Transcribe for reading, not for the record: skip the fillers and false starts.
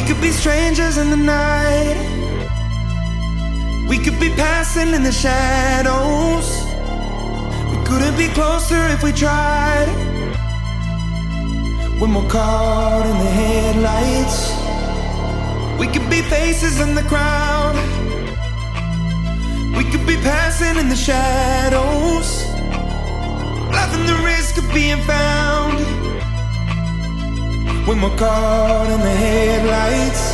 could be strangers in the night. We could be passing in the shadows. We couldn't be closer if we tried. When we're caught in the headlights, we could be faces in the crowd. We could be passing in the shadows, laughing the risk of being found. When we're caught in the headlights.